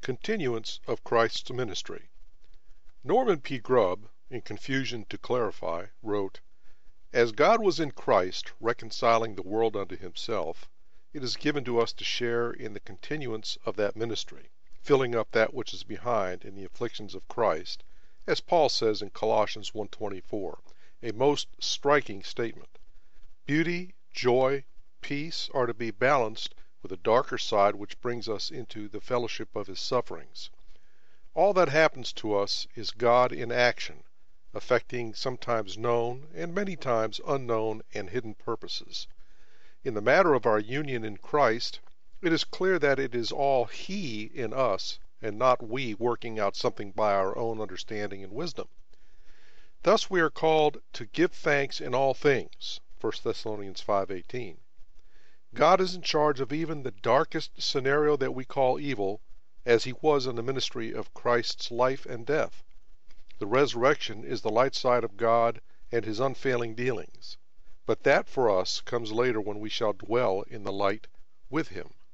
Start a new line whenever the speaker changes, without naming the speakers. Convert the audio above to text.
Continuance of Christ's Ministry. Norman P. Grubb, in Confusion to Clarify, wrote, "As God was in Christ reconciling the world unto himself, it is given to us to share in the continuance of that ministry, filling up that which is behind in the afflictions of Christ, as Paul says in Colossians 1:24, a most striking statement. Beauty, joy, peace are to be balanced with a darker side which brings us into the fellowship of his sufferings. All that happens to us is God in action, effecting sometimes known and many times unknown and hidden purposes. In the matter of our union in Christ, it is clear that it is all He in us, and not we working out something by our own understanding and wisdom. Thus we are called to give thanks in all things, 1 Thessalonians 5:18. God is in charge of even the darkest scenario that we call evil, as He was in the ministry of Christ's life and death. The resurrection is the light side of God and His unfailing dealings. But that for us comes later when we shall dwell in the light with Him.